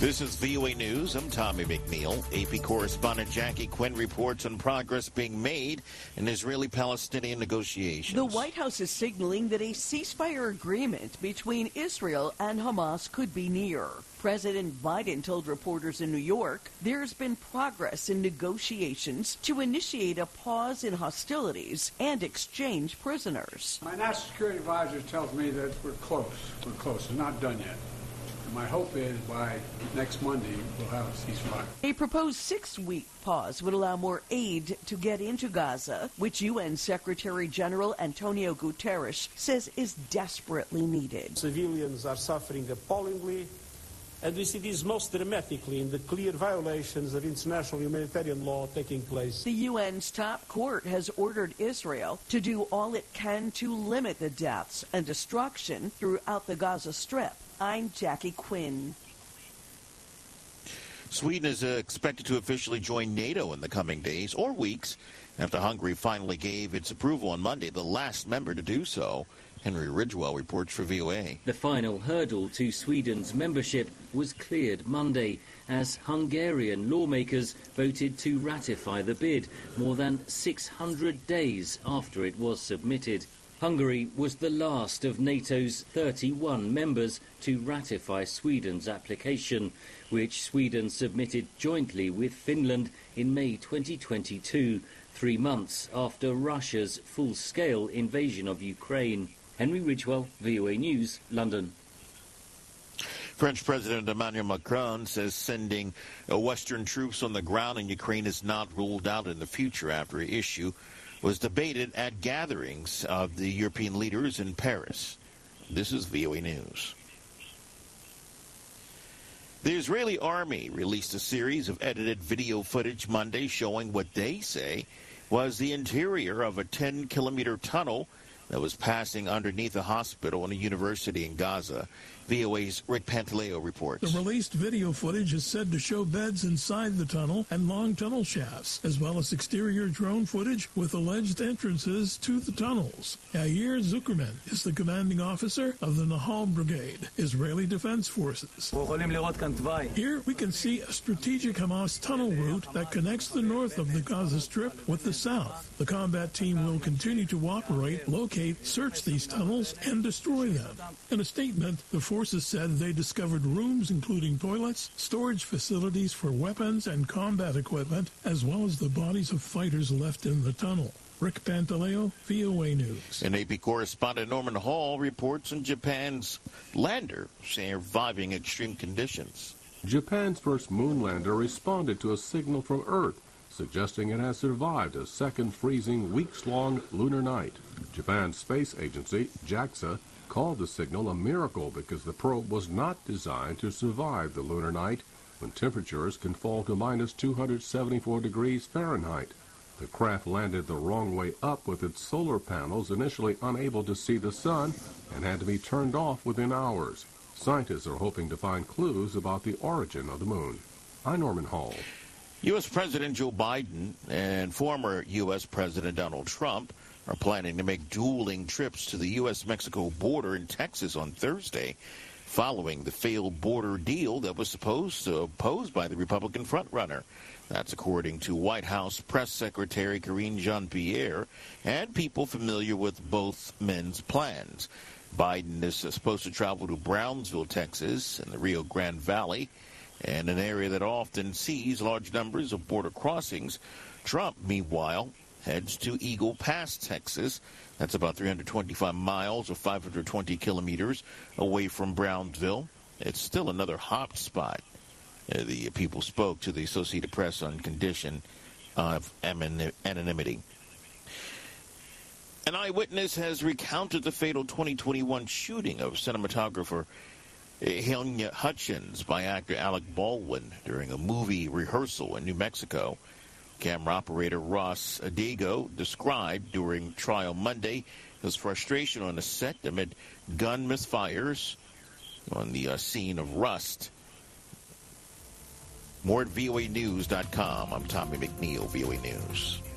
This is VOA News. I'm Tommy McNeil. AP correspondent Jackie Quinn reports on progress being made in Israeli-Palestinian negotiations. The White House is signaling that a ceasefire agreement between Israel and Hamas could be near. President Biden told reporters in New York there's been progress in negotiations to initiate a pause in hostilities and exchange prisoners. My national security advisor tells me that we're close. We're close. It's not done yet. My hope is by next Monday we'll have a ceasefire. A proposed 6-week pause would allow more aid to get into Gaza, which UN Secretary General Antonio Guterres says is desperately needed. Civilians are suffering appallingly, and we see this most dramatically in the clear violations of international humanitarian law taking place. The UN's top court has ordered Israel to do all it can to limit the deaths and destruction throughout the Gaza Strip. I'm Jackie Quinn. Sweden is expected to officially join NATO in the coming days or weeks after Hungary finally gave its approval on Monday, the last member to do so. Henry Ridgewell reports for VOA. The final hurdle to Sweden's membership was cleared Monday as Hungarian lawmakers voted to ratify the bid more than 600 days after it was submitted. Hungary was the last of NATO's 31 members to ratify Sweden's application, which Sweden submitted jointly with Finland in May 2022, 3 months after Russia's full-scale invasion of Ukraine. Henry Ridgewell, VOA News, London. French President Emmanuel Macron says sending Western troops on the ground in Ukraine is not ruled out in the future after an issue was debated at gatherings of the European leaders in Paris. This is VOA News. The Israeli army released a series of edited video footage Monday showing what they say was the interior of a 10-kilometer tunnel that was passing underneath a hospital and a university in Gaza. VOA's Rick Pantaleo reports. The released video footage is said to show beds inside the tunnel and long tunnel shafts, as well as exterior drone footage with alleged entrances to the tunnels. Yair Zuckerman is the commanding officer of the Nahal Brigade, Israeli Defense Forces. Here we can see a strategic Hamas tunnel route that connects the north of the Gaza Strip with the south. The combat team will continue to operate, locate, search these tunnels, and destroy them. In a statement, the forces said they discovered rooms including toilets, storage facilities for weapons and combat equipment, as well as the bodies of fighters left in the tunnel. Rick Pantaleo, VOA News. And AP correspondent Norman Hall reports on Japan's lander surviving extreme conditions. Japan's first moon lander responded to a signal from Earth, suggesting it has survived a second freezing, weeks-long lunar night. Japan's space agency, JAXA, called the signal a miracle because the probe was not designed to survive the lunar night when temperatures can fall to minus 274 degrees Fahrenheit. The craft landed the wrong way up with its solar panels initially unable to see the sun and had to be turned off within hours. Scientists are hoping to find clues about the origin of the moon. I'm Norman Hall. U.S. President Joe Biden and former U.S. President Donald Trump are planning to make dueling trips to the U.S.-Mexico border in Texas on Thursday, following the failed border deal that was opposed by the Republican frontrunner. That's according to White House Press Secretary Karine Jean-Pierre and people familiar with both men's plans. Biden is supposed to travel to Brownsville, Texas, in the Rio Grande Valley, and an area that often sees large numbers of border crossings. Trump, meanwhile, heads to Eagle Pass, Texas. That's about 325 miles or 520 kilometers away from Brownsville. It's still another hot spot. The people spoke to the Associated Press on condition of anonymity. An eyewitness has recounted the fatal 2021 shooting of cinematographer Halyna Hutchins by actor Alec Baldwin during a movie rehearsal in New Mexico. Camera operator Ross Adego described during trial Monday his frustration on the set amid gun misfires on the scene of Rust. More at voanews.com. I'm Tommy McNeil, VOA News.